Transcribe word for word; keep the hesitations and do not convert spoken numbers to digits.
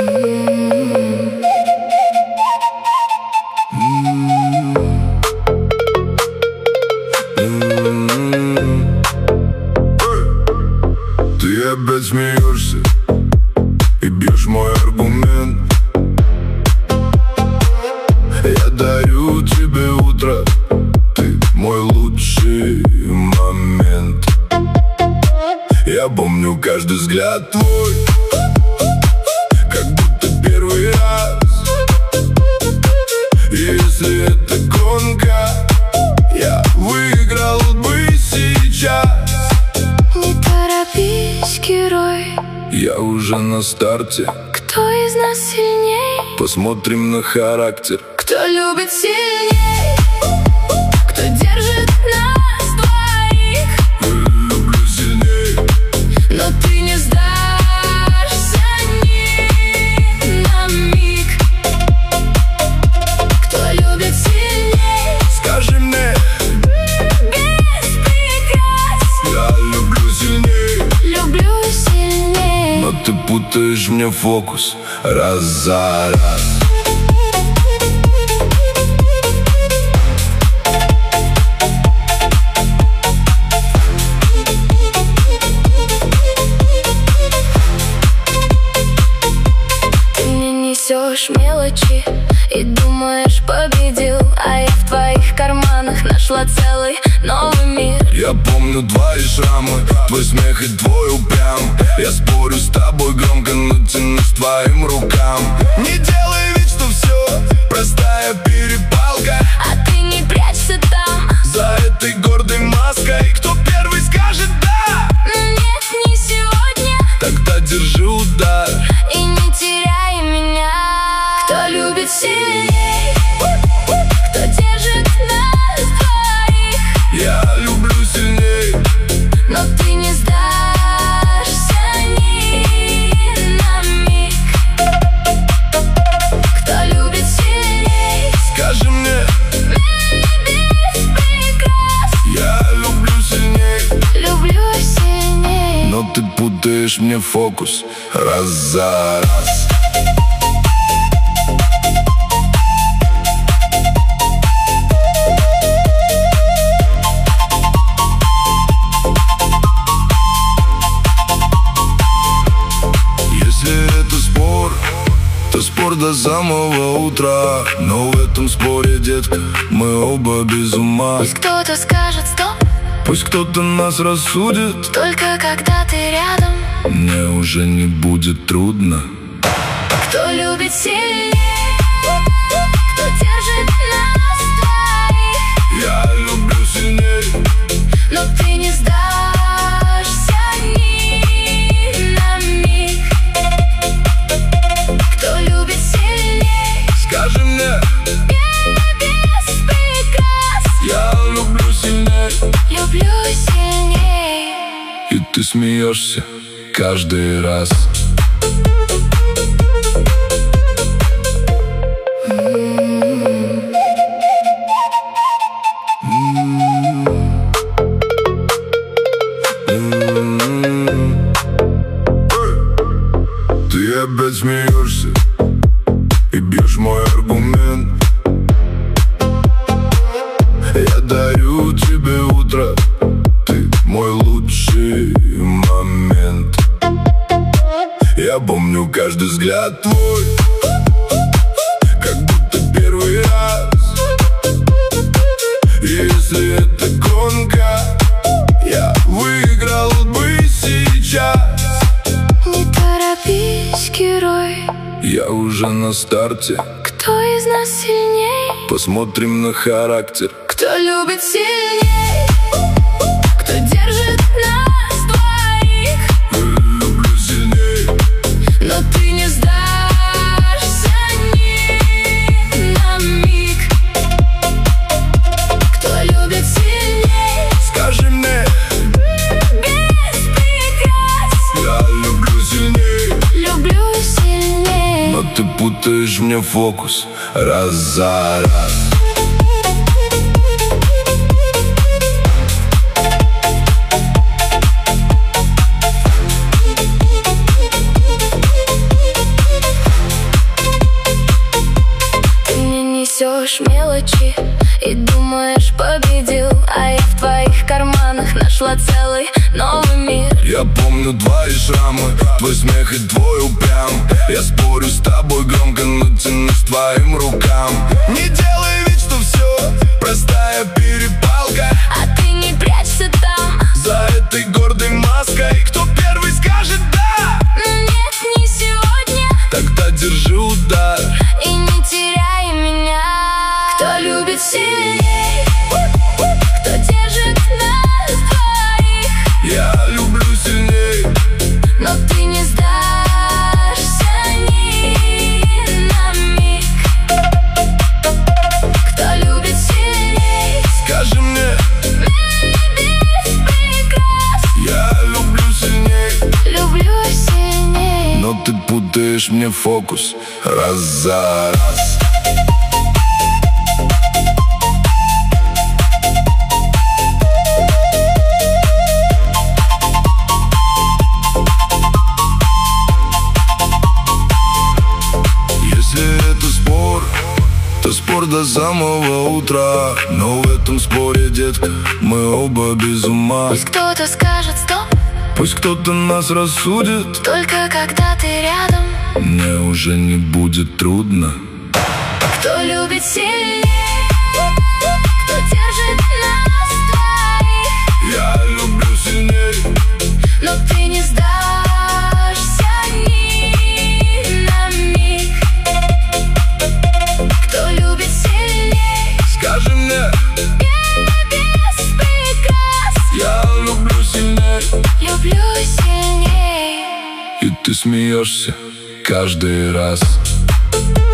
Ты опять смеешься и бьешь мой аргумент. Я дарю тебе утро, ты мой лучший момент. Я помню каждый взгляд твой, как будто первый раз. И если это гонка, я выиграл бы сейчас. Не торопись, герой, я уже на старте. кто из нас сильней? Посмотрим на характер. Кто любит сильней? Кто держит нас двоих? Люблю сильней, Но ты не сдашься ни на миг. Кто любит сильней? скажи мне. Без прикрас. Я люблю сильней, Люблю сильней. но ты путаешь мне фокус раз за раз. Ты мне несешь мелочи и думаешь, победил, а я в твоих карманах нашла целый новый мир. Я помню твои шрамы, твой смех и твой упрям. Я спорю с тобой громко, но тянусь к твоим рукам. Не делай вид, что все простая перепалка. А ты не прячься там. За этой гордой маской кто первый скажет да? Но нет, не сегодня. Тогда держи удар. И не теряй меня. Кто любит сильней? Кто держит нас двоих? Я люблю сильней, Но ты не сдашься ни на миг. Кто любит сильней? скажи мне. Без прикрас. Я люблю сильней, Люблю сильней. но ты путаешь мне фокус раз за раз. Если это спор, то спор до самого утра. Но в этом споре, детка, мы оба без ума. Пусть кто-то скажет стоп, Пусть кто-то нас рассудит, только когда ты рядом. мне уже не будет трудно. Кто любит сильней? Кто держит нас двоих? Я люблю сильней, Но ты не сдашься ни на миг. Кто любит сильней? скажи мне. Без прикрас. Я люблю сильней, Люблю сильней. и ты смеешься каждый раз. Ты опять смеешься и бьешь мой аргумент. Я дарю тебе утро, ты мой лучший момент. Я помню каждый взгляд твой, как будто первый раз. И если это гонка, я выиграл бы сейчас. Не торопись, герой, Я уже на старте. кто из нас сильней? Посмотрим на характер. Кто любит сильней? Кто держит нас двоих? Люблю сильней, Но ты не сдашься ни на миг. Кто любит сильней? скажи мне. Без прикрас. Я люблю сильней, Люблю сильней. но ты путаешь мне фокус раз за раз. несешь мелочи и думаешь, победил, а я в твоих карманах нашла целый новый мир. Я помню твои шрамы, твой смех и твой упрям. Я спорю с тобой громко, но тянусь к твоим рукам. Не делай вид, что все простая перепалка, а ты не прячься там за этой гордой маской. Кто первый скажет да? Но нет, не сегодня. Тогда держи удар и не теряй меня. Кто любит сильней, кто держит нас двоих. Я люблю сильней, но ты не сдашься ни на миг. Кто любит сильней, скажи мне, без прикрас. я люблю сильней, люблю сильней. но ты путаешь мне фокус раз за раз. Это спор до самого утра, но в этом споре, детка, мы оба без ума. Пусть кто-то скажет стоп, пусть кто-то нас рассудит, только когда ты рядом мне уже не будет трудно. Кто любит сильней, кто держит нас двоих. Я люблю сильней, но ты не сдашься ни на миг. Кто любит сильней, скажи мне, я без прикрас. я люблю сильней, люблю сильней. и ты смеешься каждый раз.